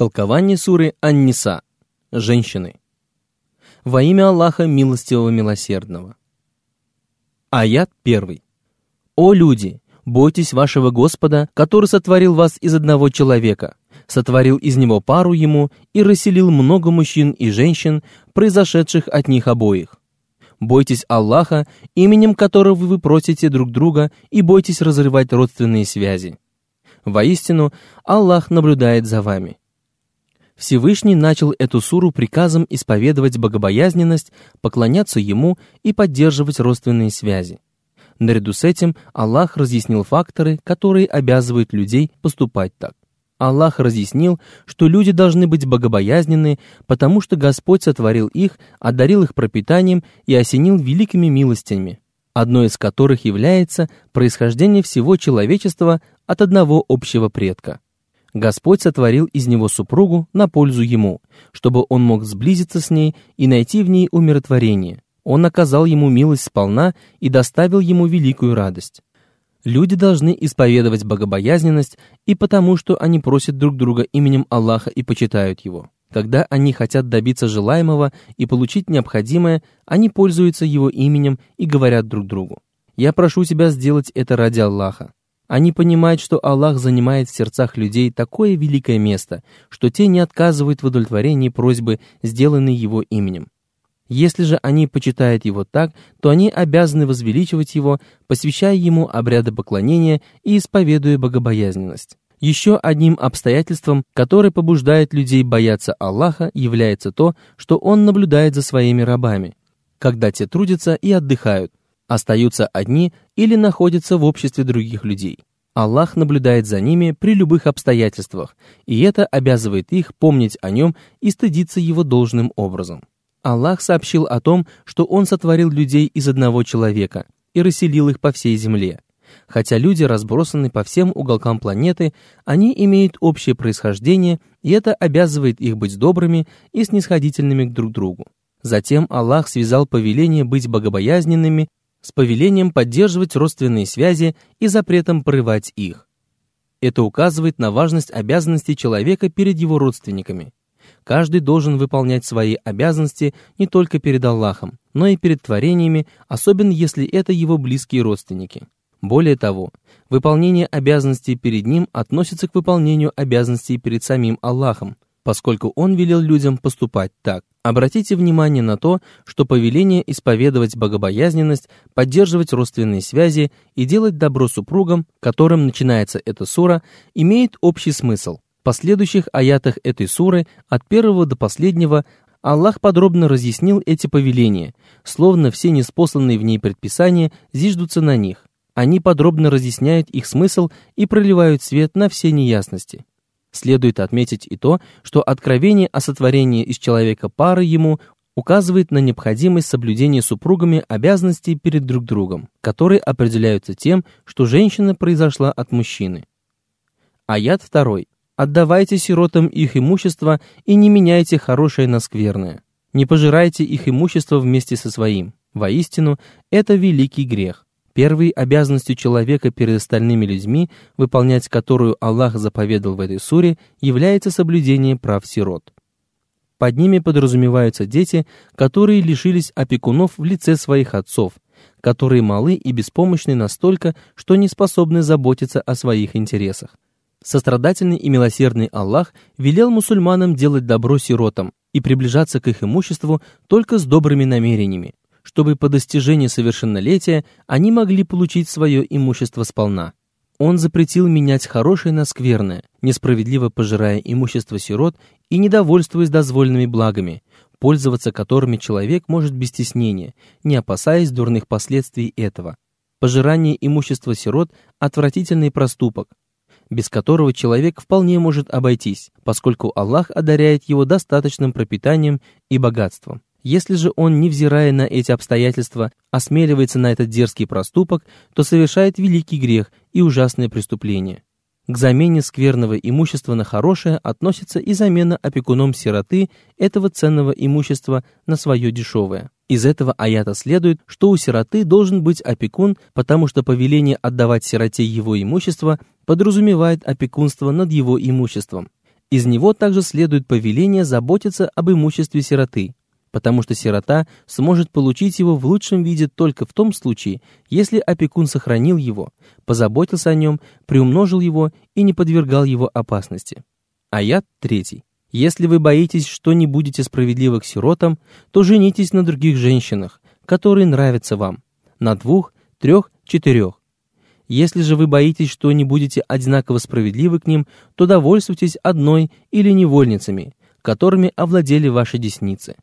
Толкование суры Ан-Ниса. Женщины. Во имя Аллаха Милостивого Милосердного. Аят 1. «О люди, бойтесь вашего Господа, который сотворил вас из одного человека, сотворил из него пару ему и расселил много мужчин и женщин, произошедших от них обоих. Бойтесь Аллаха, именем которого вы просите друг друга, и бойтесь разрывать родственные связи. Воистину, Аллах наблюдает за вами». Всевышний начал эту суру приказом исповедовать богобоязненность, поклоняться Ему и поддерживать родственные связи. Наряду с этим Аллах разъяснил факторы, которые обязывают людей поступать так. Аллах разъяснил, что люди должны быть богобоязненны, потому что Господь сотворил их, одарил их пропитанием и осенил великими милостями, одной из которых является происхождение всего человечества от одного общего предка. Господь сотворил из него супругу на пользу ему, чтобы он мог сблизиться с ней и найти в ней умиротворение. Он оказал ему милость сполна и доставил ему великую радость. Люди должны исповедовать богобоязненность и потому, что они просят друг друга именем Аллаха и почитают его. Когда они хотят добиться желаемого и получить необходимое, они пользуются его именем и говорят друг другу: «Я прошу тебя сделать это ради Аллаха». Они понимают, что Аллах занимает в сердцах людей такое великое место, что те не отказывают в удовлетворении просьбы, сделанной Его именем. Если же они почитают Его так, то они обязаны возвеличивать Его, посвящая Ему обряды поклонения и исповедуя богобоязненность. Еще одним обстоятельством, которое побуждает людей бояться Аллаха, является то, что Он наблюдает за своими рабами, когда те трудятся и отдыхают, остаются одни или находятся в обществе других людей. Аллах наблюдает за ними при любых обстоятельствах, и это обязывает их помнить о нем и стыдиться его должным образом. Аллах сообщил о том, что Он сотворил людей из одного человека и расселил их по всей земле. Хотя люди разбросаны по всем уголкам планеты, они имеют общее происхождение, и это обязывает их быть добрыми и снисходительными друг к другу. Затем Аллах связал повеление быть богобоязненными с повелением поддерживать родственные связи и запретом порывать их. Это указывает на важность обязанностей человека перед его родственниками. Каждый должен выполнять свои обязанности не только перед Аллахом, но и перед творениями, особенно если это его близкие родственники. Более того, выполнение обязанностей перед ним относится к выполнению обязанностей перед самим Аллахом, поскольку Он велел людям поступать так. Обратите внимание на то, что повеление исповедовать богобоязненность, поддерживать родственные связи и делать добро супругам, которым начинается эта сура, имеет общий смысл. В последующих аятах этой суры, от первого до последнего, Аллах подробно разъяснил эти повеления, словно все ниспосланные в ней предписания зиждутся на них. Они подробно разъясняют их смысл и проливают свет на все неясности. Следует отметить и то, что откровение о сотворении из человека пары ему указывает на необходимость соблюдения супругами обязанностей перед друг другом, которые определяются тем, что женщина произошла от мужчины. Аят 2. «Отдавайте сиротам их имущество и не меняйте хорошее на скверное. Не пожирайте их имущество вместе со своим. Воистину, это великий грех». Первой обязанностью человека перед остальными людьми, выполнять которую Аллах заповедал в этой суре, является соблюдение прав сирот. Под ними подразумеваются дети, которые лишились опекунов в лице своих отцов, которые малы и беспомощны настолько, что не способны заботиться о своих интересах. Сострадательный и милосердный Аллах велел мусульманам делать добро сиротам и приближаться к их имуществу только с добрыми намерениями, чтобы по достижении совершеннолетия они могли получить свое имущество сполна. Он запретил менять хорошее на скверное, несправедливо пожирая имущество сирот и недовольствуясь дозволенными благами, пользоваться которыми человек может без стеснения, не опасаясь дурных последствий этого. Пожирание имущества сирот – отвратительный проступок, без которого человек вполне может обойтись, поскольку Аллах одаряет его достаточным пропитанием и богатством. Если же он, невзирая на эти обстоятельства, осмеливается на этот дерзкий проступок, то совершает великий грех и ужасное преступление. К замене скверного имущества на хорошее относится и замена опекуном сироты этого ценного имущества на свое дешевое. Из этого аята следует, что у сироты должен быть опекун, потому что повеление отдавать сироте его имущество подразумевает опекунство над его имуществом. Из него также следует повеление заботиться об имуществе сироты, потому что сирота сможет получить его в лучшем виде только в том случае, если опекун сохранил его, позаботился о нем, приумножил его и не подвергал его опасности. Аят 3. Если вы боитесь, что не будете справедливы к сиротам, то женитесь на других женщинах, которые нравятся вам, на 2, 3, 4. Если же вы боитесь, что не будете одинаково справедливы к ним, то довольствуйтесь одной или невольницами, которыми овладели ваши десницы.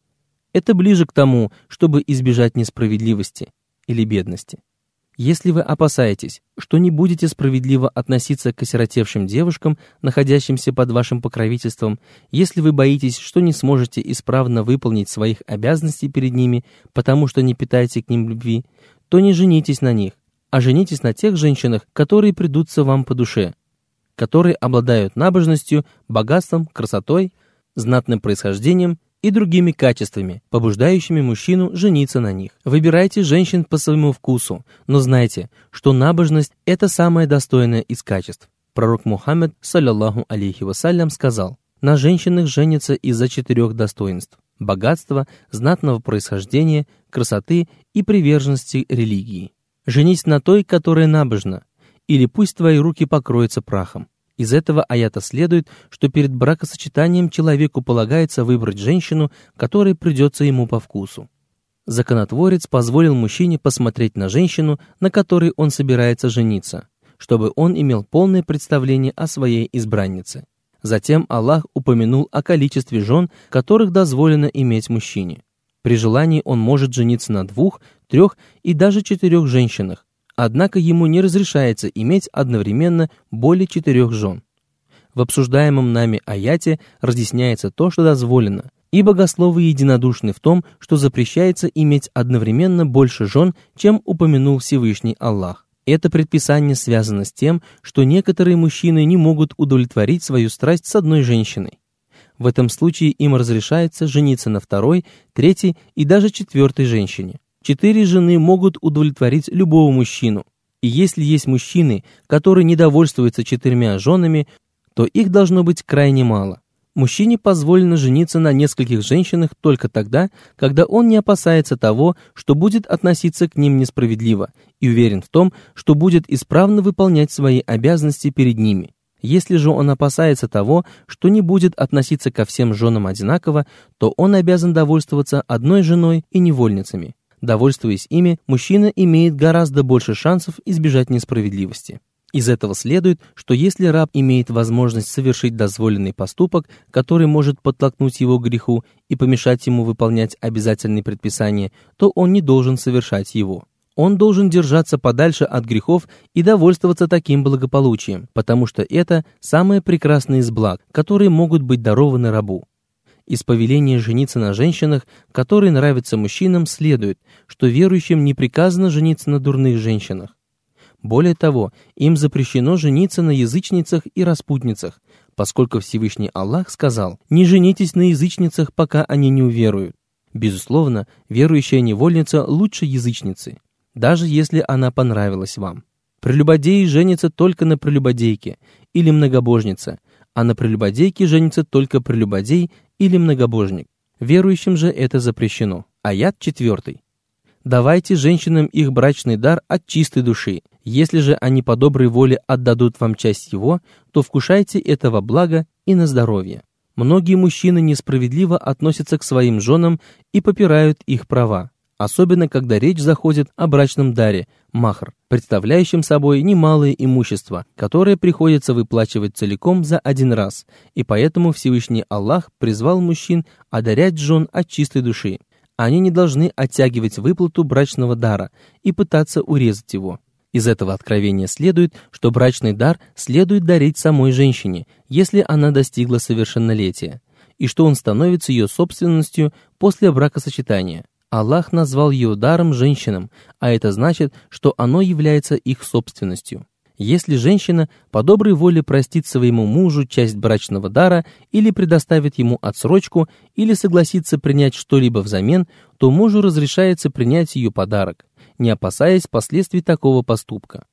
Это ближе к тому, чтобы избежать несправедливости или бедности. Если вы опасаетесь, что не будете справедливо относиться к осиротевшим девушкам, находящимся под вашим покровительством, если вы боитесь, что не сможете исправно выполнить своих обязанностей перед ними, потому что не питаете к ним любви, то не женитесь на них, а женитесь на тех женщинах, которые придутся вам по душе, которые обладают набожностью, богатством, красотой, знатным происхождением и другими качествами, побуждающими мужчину жениться на них. Выбирайте женщин по своему вкусу, но знайте, что набожность – это самое достойное из качеств. Пророк Мухаммад, саллаллаху алейхи вассалям, сказал: «На женщинах женятся из-за 4 достоинств – богатства, знатного происхождения, красоты и приверженности религии. Женись на той, которая набожна, или пусть твои руки покроются прахом». Из этого аята следует, что перед бракосочетанием человеку полагается выбрать женщину, которая придется ему по вкусу. Законотворец позволил мужчине посмотреть на женщину, на которой он собирается жениться, чтобы он имел полное представление о своей избраннице. Затем Аллах упомянул о количестве жен, которых дозволено иметь мужчине. При желании он может жениться на 2, 3 и даже 4 женщинах, однако ему не разрешается иметь одновременно более 4 жен. В обсуждаемом нами аяте разъясняется то, что дозволено, и богословы единодушны в том, что запрещается иметь одновременно больше жен, чем упомянул Всевышний Аллах. Это предписание связано с тем, что некоторые мужчины не могут удовлетворить свою страсть с одной женщиной. В этом случае им разрешается жениться на 2, 3 и даже 4 женщине. 4 жены могут удовлетворить любого мужчину, и если есть мужчины, которые недовольствуются 4 женами, то их должно быть крайне мало. Мужчине позволено жениться на нескольких женщинах только тогда, когда он не опасается того, что будет относиться к ним несправедливо, и уверен в том, что будет исправно выполнять свои обязанности перед ними. Если же он опасается того, что не будет относиться ко всем женам одинаково, то он обязан довольствоваться одной женой и невольницами. Довольствуясь ими, мужчина имеет гораздо больше шансов избежать несправедливости. Из этого следует, что если раб имеет возможность совершить дозволенный поступок, который может подтолкнуть его к греху и помешать ему выполнять обязательные предписания, то он не должен совершать его. Он должен держаться подальше от грехов и довольствоваться таким благополучием, потому что это самое прекрасное из благ, которые могут быть дарованы рабу. Из повеления жениться на женщинах, которые нравятся мужчинам, следует, что верующим не приказано жениться на дурных женщинах. Более того, им запрещено жениться на язычницах и распутницах, поскольку Всевышний Аллах сказал: «Не женитесь на язычницах, пока они не уверуют». Безусловно, верующая невольница лучше язычницы, даже если она понравилась вам. Прелюбодей женится только на прелюбодейке или многобожнице, а на прелюбодейке женится только прелюбодей или многобожник. Верующим же это запрещено. Аят 4. «Давайте женщинам их брачный дар от чистой души. Если же они по доброй воле отдадут вам часть его, то вкушайте этого блага и на здоровье». Многие мужчины несправедливо относятся к своим женам и попирают их права, особенно когда речь заходит о брачном даре, махр, представляющем собой немалое имущество, которое приходится выплачивать целиком за один раз, и поэтому Всевышний Аллах призвал мужчин одарять жен от чистой души. Они не должны оттягивать выплату брачного дара и пытаться урезать его. Из этого откровения следует, что брачный дар следует дарить самой женщине, если она достигла совершеннолетия, и что он становится ее собственностью после бракосочетания. Аллах назвал ее даром женщинам, а это значит, что оно является их собственностью. Если женщина по доброй воле простит своему мужу часть брачного дара или предоставит ему отсрочку, или согласится принять что-либо взамен, то мужу разрешается принять ее подарок, не опасаясь последствий такого поступка.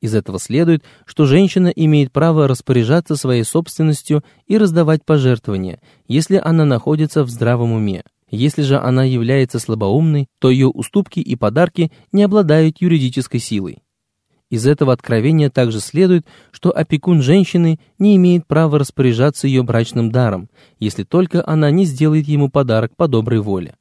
Из этого следует, что женщина имеет право распоряжаться своей собственностью и раздавать пожертвования, если она находится в здравом уме. Если же она является слабоумной, то ее уступки и подарки не обладают юридической силой. Из этого откровения также следует, что опекун женщины не имеет права распоряжаться ее брачным даром, если только она не сделает ему подарок по доброй воле.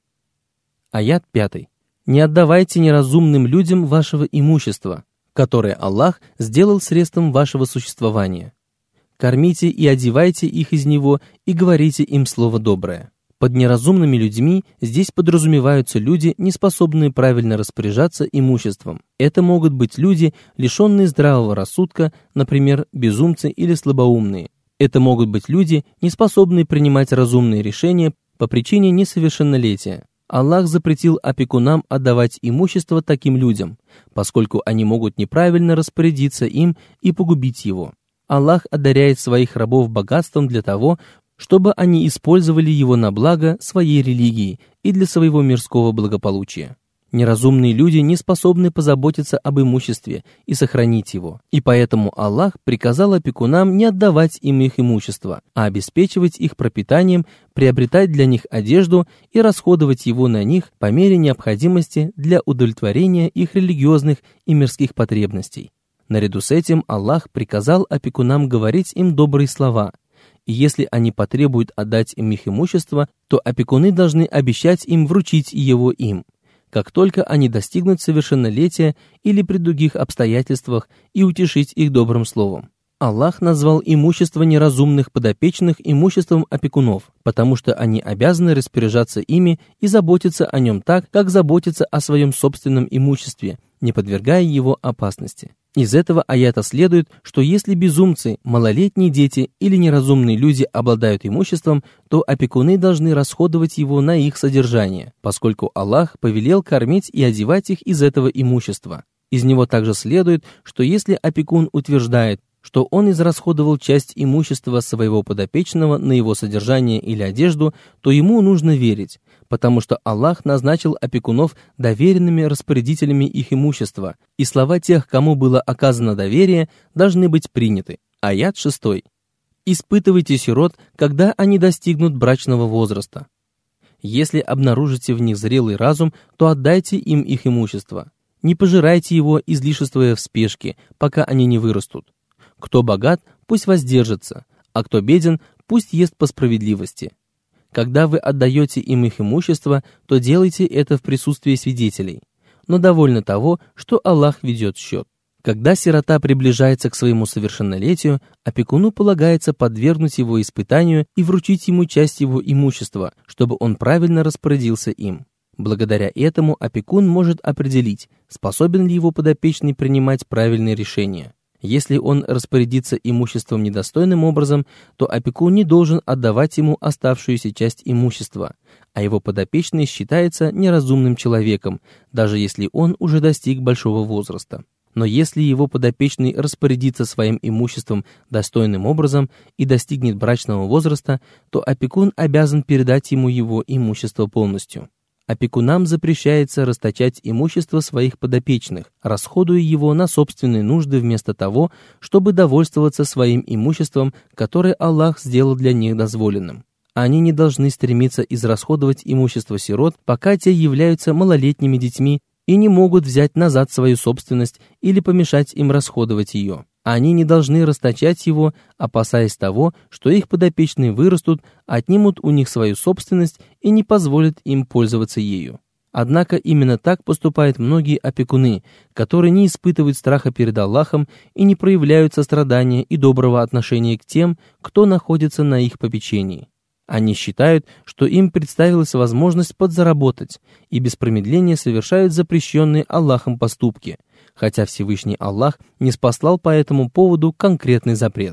Аят 5. «Не отдавайте неразумным людям вашего имущества, которое Аллах сделал средством вашего существования. Кормите и одевайте их из него и говорите им слово доброе». Под неразумными людьми здесь подразумеваются люди, не способные правильно распоряжаться имуществом. Это могут быть люди, лишенные здравого рассудка, например, безумцы или слабоумные. Это могут быть люди, не способные принимать разумные решения по причине несовершеннолетия. Аллах запретил опекунам отдавать имущество таким людям, поскольку они могут неправильно распорядиться им и погубить его. Аллах одаряет своих рабов богатством для того, чтобы они использовали его на благо своей религии и для своего мирского благополучия. Неразумные люди не способны позаботиться об имуществе и сохранить его, и поэтому Аллах приказал опекунам не отдавать им их имущество, а обеспечивать их пропитанием, приобретать для них одежду и расходовать его на них по мере необходимости для удовлетворения их религиозных и мирских потребностей. Наряду с этим Аллах приказал опекунам говорить им добрые слова, и если они потребуют отдать им их имущество, то опекуны должны обещать им вручить его им, как только они достигнут совершеннолетия или при других обстоятельствах, и утешить их добрым словом. Аллах назвал имущество неразумных подопечных имуществом опекунов, потому что они обязаны распоряжаться ими и заботиться о нем так, как заботятся о своем собственном имуществе, не подвергая его опасности. Из этого аята следует, что если безумцы, малолетние дети или неразумные люди обладают имуществом, то опекуны должны расходовать его на их содержание, поскольку Аллах повелел кормить и одевать их из этого имущества. Из него также следует, что если опекун утверждает, что он израсходовал часть имущества своего подопечного на его содержание или одежду, то ему нужно верить, потому что Аллах назначил опекунов доверенными распорядителями их имущества, и слова тех, кому было оказано доверие, должны быть приняты. Аят 6. «Испытывайте сирот, когда они достигнут брачного возраста. Если обнаружите в них зрелый разум, то отдайте им их имущество. Не пожирайте его, излишествуя в спешке, пока они не вырастут. Кто богат, пусть воздержится, а кто беден, пусть ест по справедливости. Когда вы отдаете им их имущество, то делайте это в присутствии свидетелей. Но довольно того, что Аллах ведет счет. Когда сирота приближается к своему совершеннолетию, опекуну полагается подвергнуть его испытанию и вручить ему часть его имущества, чтобы он правильно распорядился им. Благодаря этому опекун может определить, способен ли его подопечный принимать правильные решения. Если он распорядится имуществом недостойным образом, то опекун не должен отдавать ему оставшуюся часть имущества, а его подопечный считается неразумным человеком, даже если он уже достиг большого возраста. Но если его подопечный распорядится своим имуществом достойным образом и достигнет брачного возраста, то опекун обязан передать ему его имущество полностью. Опекунам запрещается расточать имущество своих подопечных, расходуя его на собственные нужды вместо того, чтобы довольствоваться своим имуществом, которое Аллах сделал для них дозволенным. Они не должны стремиться израсходовать имущество сирот, пока те являются малолетними детьми и не могут взять назад свою собственность или помешать им расходовать ее. Они не должны расточать его, опасаясь того, что их подопечные вырастут, отнимут у них свою собственность и не позволят им пользоваться ею. Однако именно так поступают многие опекуны, которые не испытывают страха перед Аллахом и не проявляют сострадания и доброго отношения к тем, кто находится на их попечении. Они считают, что им представилась возможность подзаработать, и без промедления совершают запрещенные Аллахом поступки, хотя Всевышний Аллах не спаслал по этому поводу конкретный запрет.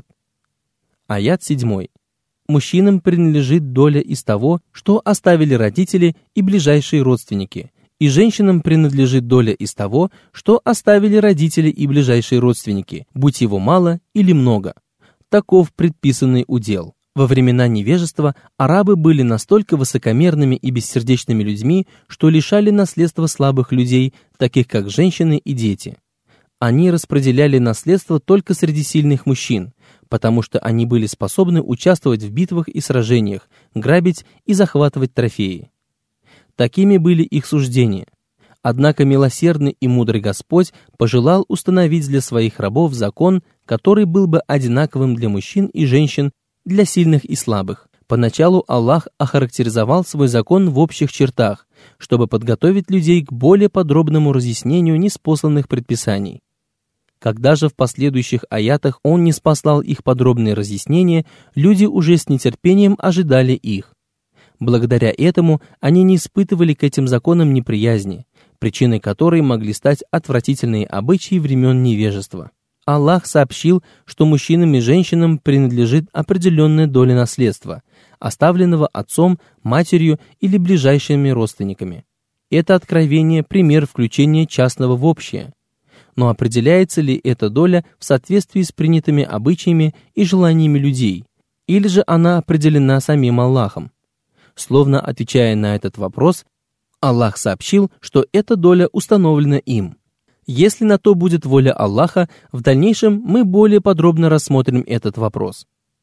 Аят 7. Мужчинам принадлежит доля из того, что оставили родители и ближайшие родственники, и женщинам принадлежит доля из того, что оставили родители и ближайшие родственники, будь его мало или много. Таков предписанный удел. Во времена невежества арабы были настолько высокомерными и бессердечными людьми, что лишали наследства слабых людей, таких как женщины и дети. Они распределяли наследство только среди сильных мужчин, потому что они были способны участвовать в битвах и сражениях, грабить и захватывать трофеи. Такими были их суждения. Однако милосердный и мудрый Господь пожелал установить для своих рабов закон, который был бы одинаковым для мужчин и женщин, для сильных и слабых. Поначалу Аллах охарактеризовал свой закон в общих чертах, чтобы подготовить людей к более подробному разъяснению ниспосланных предписаний. Когда же в последующих аятах Он ниспослал их подробные разъяснения, люди уже с нетерпением ожидали их. Благодаря этому они не испытывали к этим законам неприязни, причиной которой могли стать отвратительные обычаи времен невежества. Аллах сообщил, что мужчинам и женщинам принадлежит определенная доля наследства, оставленного отцом, матерью или ближайшими родственниками. Это откровение – пример включения частного в общее. Но определяется ли эта доля в соответствии с принятыми обычаями и желаниями людей, или же она определена самим Аллахом? Словно отвечая на этот вопрос, Аллах сообщил, что эта доля установлена им. Если на то будет воля Аллаха, в дальнейшем мы более подробно рассмотрим этот вопрос.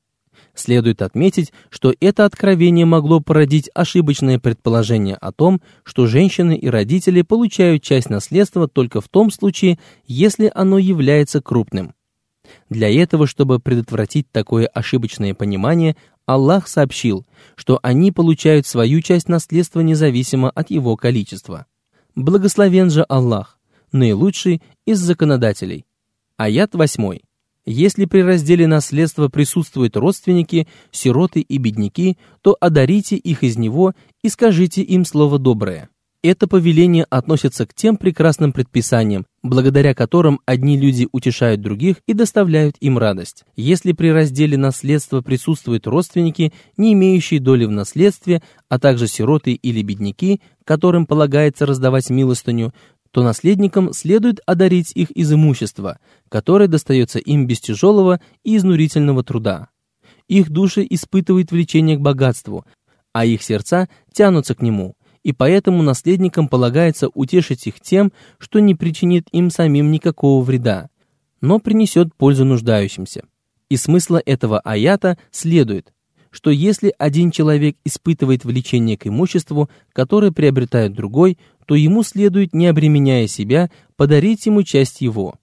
Следует отметить, что это откровение могло породить ошибочное предположение о том, что женщины и родители получают часть наследства только в том случае, если оно является крупным. Для этого, чтобы предотвратить такое ошибочное понимание, Аллах сообщил, что они получают свою часть наследства независимо от его количества. Благословен же Аллах, наилучший из законодателей. Аят 8. Если при разделе наследства присутствуют родственники, сироты и бедняки, то одарите их из него и скажите им слово доброе. Это повеление относится к тем прекрасным предписаниям, благодаря которым одни люди утешают других и доставляют им радость. Если при разделе наследства присутствуют родственники, не имеющие доли в наследстве, а также сироты или бедняки, которым полагается раздавать милостыню, то наследникам следует одарить их из имущества, которое достается им без тяжелого и изнурительного труда. Их души испытывают влечение к богатству, а их сердца тянутся к нему, и поэтому наследникам полагается утешить их тем, что не причинит им самим никакого вреда, но принесет пользу нуждающимся. Из смысла этого аята следует, что если один человек испытывает влечение к имуществу, которое приобретает другой, то ему следует, не обременяя себя, подарить ему часть его.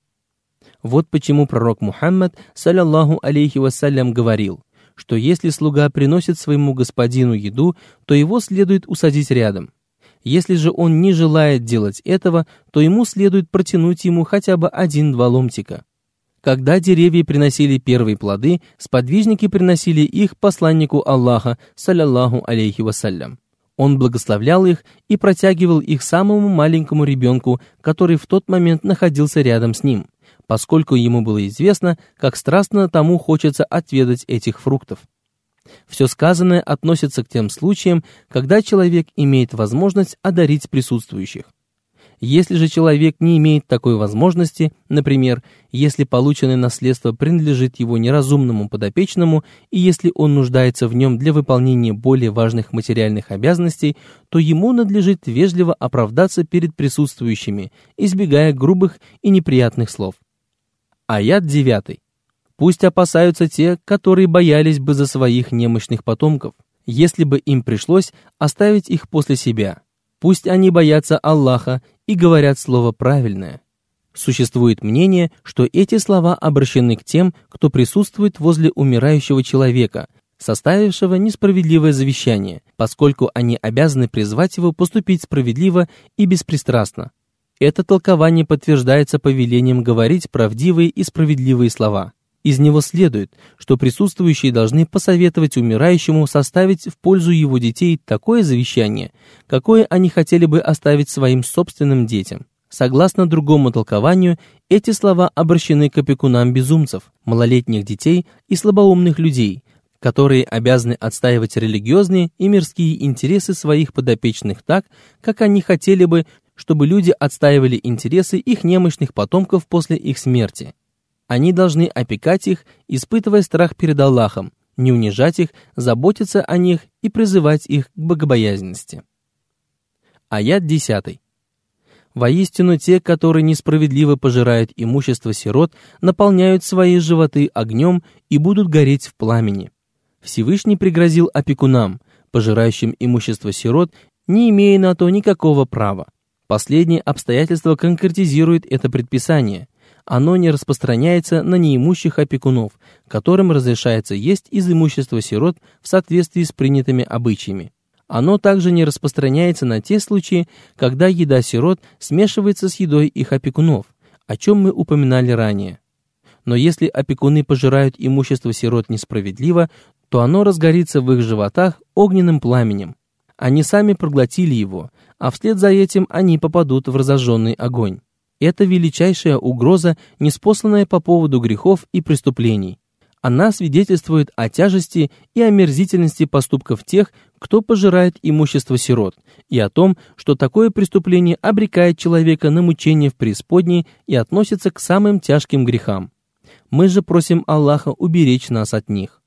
Вот почему пророк Мухаммад, саллаллаху алейхи вассалям, говорил, что если слуга приносит своему господину еду, то его следует усадить рядом. Если же он не желает делать этого, то ему следует протянуть ему хотя бы 1-2 ломтика. Когда деревья приносили первые плоды, сподвижники приносили их посланнику Аллаха, саллаллаху алейхи вассалям. Он благословлял их и протягивал их самому маленькому ребенку, который в тот момент находился рядом с ним, поскольку ему было известно, как страстно тому хочется отведать этих фруктов. Все сказанное относится к тем случаям, когда человек имеет возможность одарить присутствующих. Если же человек не имеет такой возможности, например, если полученное наследство принадлежит его неразумному подопечному и если он нуждается в нем для выполнения более важных материальных обязанностей, то ему надлежит вежливо оправдаться перед присутствующими, избегая грубых и неприятных слов. Аят 9. Пусть опасаются те, которые боялись бы за своих немощных потомков, если бы им пришлось оставить их после себя. Пусть они боятся Аллаха и говорят слово правильное. Существует мнение, что эти слова обращены к тем, кто присутствует возле умирающего человека, составившего несправедливое завещание, поскольку они обязаны призвать его поступить справедливо и беспристрастно. Это толкование подтверждается повелением говорить правдивые и справедливые слова. Из него следует, что присутствующие должны посоветовать умирающему составить в пользу его детей такое завещание, какое они хотели бы оставить своим собственным детям. Согласно другому толкованию, эти слова обращены к опекунам безумцев, малолетних детей и слабоумных людей, которые обязаны отстаивать религиозные и мирские интересы своих подопечных так, как они хотели бы, чтобы люди отстаивали интересы их немощных потомков после их смерти. Они должны опекать их, испытывая страх перед Аллахом, не унижать их, заботиться о них и призывать их к богобоязненности. Аят 10. Воистину, те, которые несправедливо пожирают имущество сирот, наполняют свои животы огнем и будут гореть в пламени. Всевышний пригрозил опекунам, пожирающим имущество сирот, не имея на то никакого права. Последнее обстоятельство конкретизирует это предписание. Оно не распространяется на неимущих опекунов, которым разрешается есть из имущества сирот в соответствии с принятыми обычаями. Оно также не распространяется на те случаи, когда еда сирот смешивается с едой их опекунов, о чем мы упоминали ранее. Но если опекуны пожирают имущество сирот несправедливо, то оно разгорится в их животах огненным пламенем. Они сами проглотили его, а вслед за этим они попадут в разожженный огонь. Это величайшая угроза, ниспосланная по поводу грехов и преступлений. Она свидетельствует о тяжести и омерзительности поступков тех, кто пожирает имущество сирот, и о том, что такое преступление обрекает человека на мучение в преисподней и относится к самым тяжким грехам. Мы же просим Аллаха уберечь нас от них.